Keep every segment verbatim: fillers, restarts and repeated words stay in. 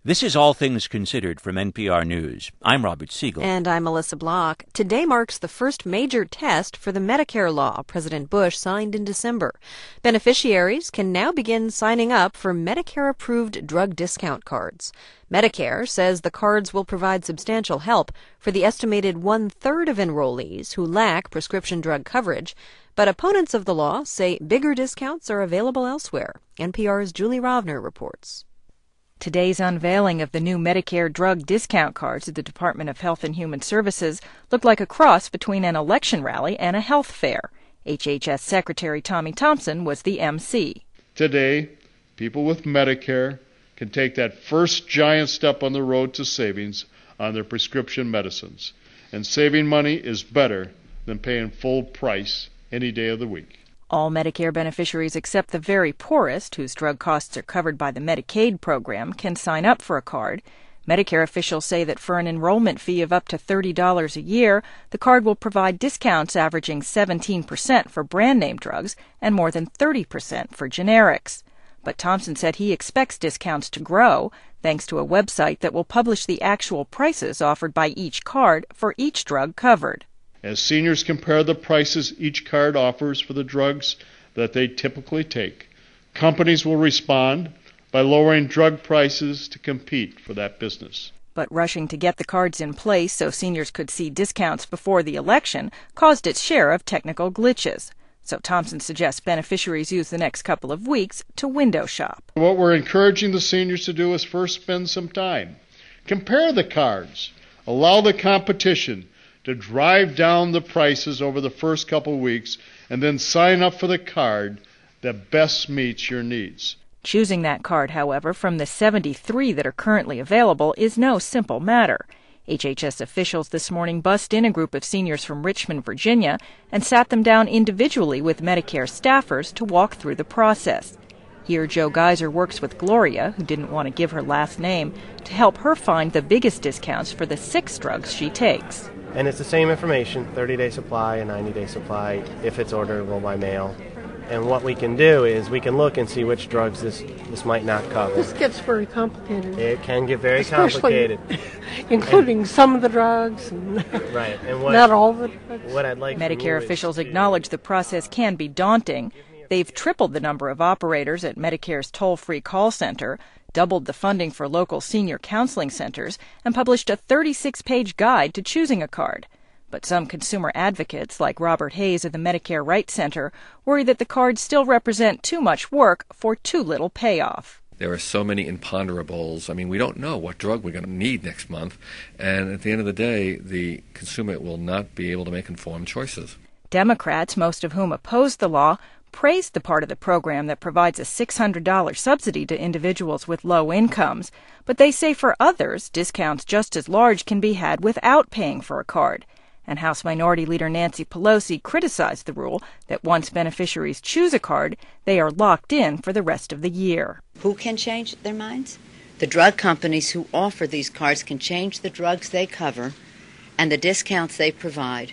This is All Things Considered from N P R News. I'm Robert Siegel. And I'm Melissa Block. Today marks the first major test for the Medicare law President Bush signed in December. Beneficiaries can now begin signing up for Medicare-approved drug discount cards. Medicare says the cards will provide substantial help for the estimated one-third of enrollees who lack prescription drug coverage. But opponents of the law say bigger discounts are available elsewhere. N P R's Julie Rovner reports. Today's unveiling of the new Medicare drug discount cards at the Department of Health and Human Services looked like a cross between an election rally and a health fair. H H S Secretary Tommy Thompson was the M C. Today, people with Medicare can take that first giant step on the road to savings on their prescription medicines. And saving money is better than paying full price any day of the week. All Medicare beneficiaries except the very poorest, whose drug costs are covered by the Medicaid program, can sign up for a card. Medicare officials say that for an enrollment fee of up to thirty dollars a year, the card will provide discounts averaging seventeen percent for brand-name drugs and more than thirty percent for generics. But Thompson said he expects discounts to grow, thanks to a website that will publish the actual prices offered by each card for each drug covered. As seniors compare the prices each card offers for the drugs that they typically take, companies will respond by lowering drug prices to compete for that business. But rushing to get the cards in place so seniors could see discounts before the election caused its share of technical glitches. So Thompson suggests beneficiaries use the next couple of weeks to window shop. What we're encouraging the seniors to do is first spend some time. Compare the cards. Allow the competition to drive down the prices over the first couple of weeks, and then sign up for the card that best meets your needs. Choosing that card, however, from the seventy-three that are currently available is no simple matter. H H S officials this morning bussed in a group of seniors from Richmond, Virginia, and sat them down individually with Medicare staffers to walk through the process. Here, Joe Geiser works with Gloria, who didn't want to give her last name, to help her find the biggest discounts for the six drugs she takes. And it's the same information, thirty-day supply and ninety-day supply, if it's orderable by mail. And what we can do is we can look and see which drugs this, this might not cover. This gets very complicated. It can get very Especially complicated. Including and, some of the drugs. And right. And what, not all the drugs. What I'd like Medicare officials acknowledge the process can be daunting. They've tripled the number of operators at Medicare's toll-free call center, doubled the funding for local senior counseling centers, and published a thirty-six page guide to choosing a card. But some consumer advocates, like Robert Hayes of the Medicare Rights Center, worry that the cards still represent too much work for too little payoff. There are so many imponderables. I mean, we don't know what drug we're going to need next month, and at the end of the day, the consumer will not be able to make informed choices. Democrats, most of whom oppose the law, praised the part of the program that provides a six hundred dollars subsidy to individuals with low incomes, but they say for others, discounts just as large can be had without paying for a card. And House Minority Leader Nancy Pelosi criticized the rule that once beneficiaries choose a card, they are locked in for the rest of the year. Who can change their minds? The drug companies who offer these cards can change the drugs they cover and the discounts they provide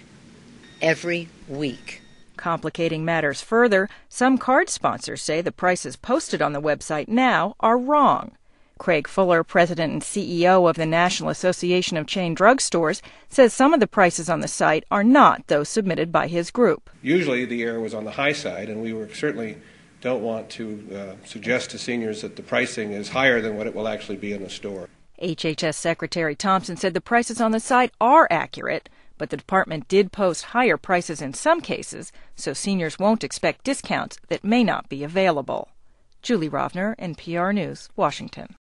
every week. Complicating matters further, some card sponsors say the prices posted on the website now are wrong. Craig Fuller, president and C E O of the National Association of Chain Drugstores, says some of the prices on the site are not those submitted by his group. Usually the error was on the high side, and we were certainly don't want to uh, suggest to seniors that the pricing is higher than what it will actually be in the store. H H S Secretary Thompson said the prices on the site are accurate, but the department did post higher prices in some cases, so seniors won't expect discounts that may not be available. Julie Rovner, N P R News, Washington.